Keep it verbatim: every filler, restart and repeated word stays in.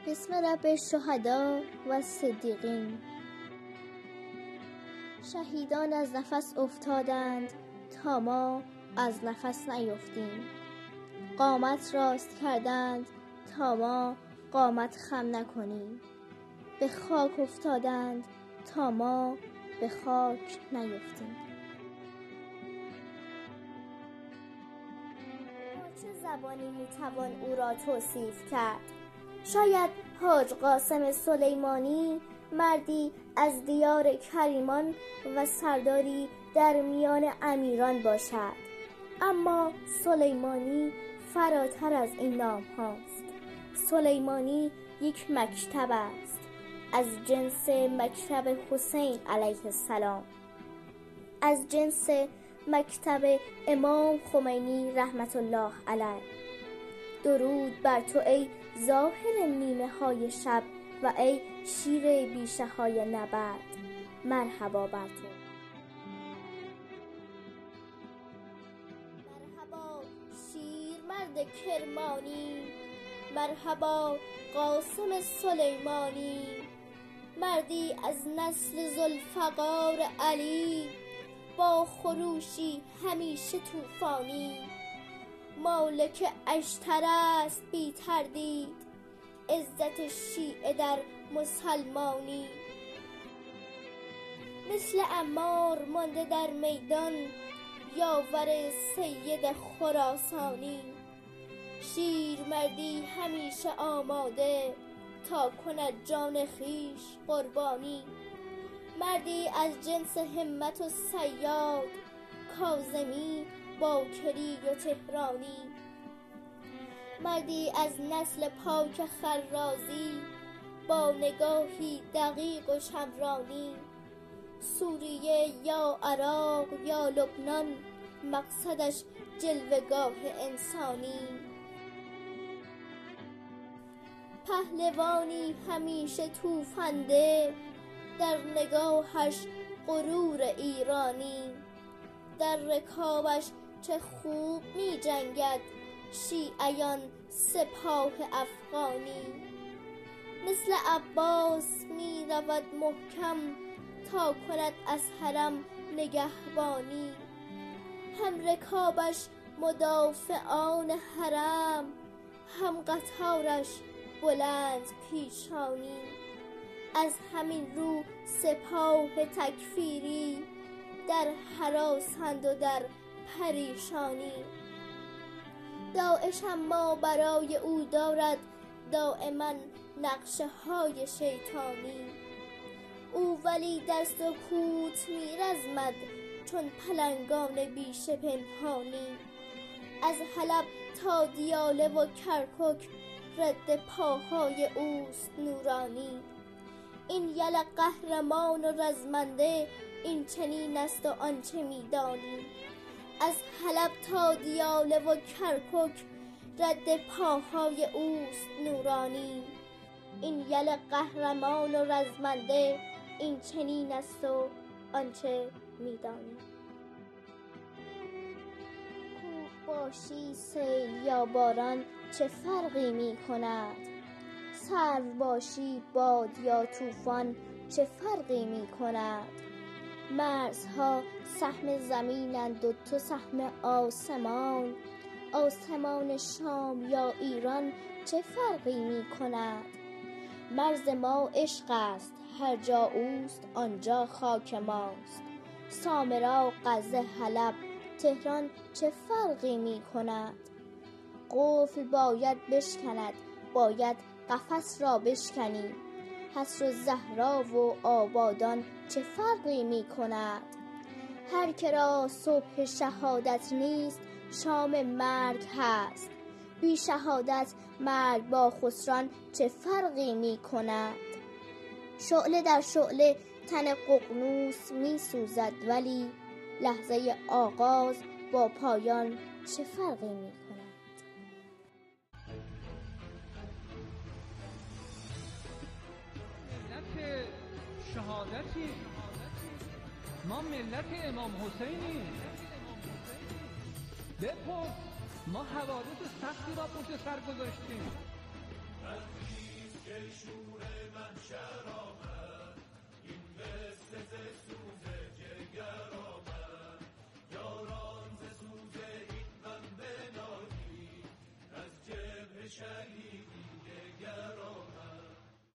بسم رب الشهدا و صدیقین. شهیدان از نفس افتادند تا ما از نفس نیفتیم. قامت راست کردند تا ما قامت خم نکنیم. به خاک افتادند تا ما به خاک نیفتیم. با چه زبانی میتوان او را توصیف کرد؟ شاید حاج قاسم سلیمانی مردی از دیار کریمان و سرداری در میان امیران باشد، اما سلیمانی فراتر از این نام هاست. سلیمانی یک مکتب است از جنس مکتب حسین علیه السلام، از جنس مکتب امام خمینی رحمت الله علیه. درود بر تو ای ظاهر نیمه های شب و ای شیر بیشه های نبرد. مرحبا بر تو. مرحبا شیرمرد کرمانی، مرحبا قاسم سلیمانی، مردی از نسل ذوالفقار علی، با خروشی همیشه طوفانی. مالک اشتر است بی تردید، عزت شیعه در مسلمانی. مثل عمار مانده در میدان، یاور سید خراسانی. شیرمردی همیشه آماده تا کند جان خویش قربانی. مردی از جنس همت و صیاد، کاظمی، باکری و تهرانی. مردی از نسل پاک خرازی، با نگاهی دقیق و شمرانی. سوریه یا عراق یا لبنان، مقصدش جلوه‌گاه انسانی. پهلوانی همیشه توفنده، در نگاهش غرور ایرانی. در رکابش چه خوب می جنگد شیعیان سپاه افغانی. مثل عباس می رود محکم تا کند از حرم نگهبانی. هم رکابش مدافعان حرم، هم قطارش بلند پیشانی. از همین رو سپاه تکفیری در هراسند و در پریشانی. داعش اما برای او دارد دائما نقشه های شیطانی. او ولی در سکوت میرزمد چون پلنگان بیشه پنهانی. از حلب تا دیاله و کرکک رد پاهای اوست نورانی. این یل قهرمان و رزمنده، این چنین است و آنچه میدانی. از حلب تا دیاله و کرکک رد پاهای اوست نورانی. این یل قهرمان و رزمنده، این چنین است و آنچه میدانی. کوه باشی سیل یا باران چه فرقی می کند؟ سرو باشی باد یا طوفان چه فرقی می کند؟ مرزها سهم زمینند و تو سهم آسمان. آسمان شام یا ایران چه فرقی می کند؟ مرز ما عشق است، هر جا اوست آنجا خاک ماست. سامرا، غزه، حلب، تهران چه فرقی می کند؟ قفل باید بشکند، باید قفس را بشکنی. حصر زهرا و آبادان چه فرقی می کند؟ هر که را صبح شهادت نیست، شام مرگ هست. بی شهادت مرگ با خسران چه فرقی می کند؟ شعله در شعله تن ققنوس می سوزد، ولی لحظه آغاز با پایان چه فرقی می کند؟ ملت شهادتی، ما ملت امام حسینی. بپرس، ما حوادث سختی را پشت سر گذاشتیم.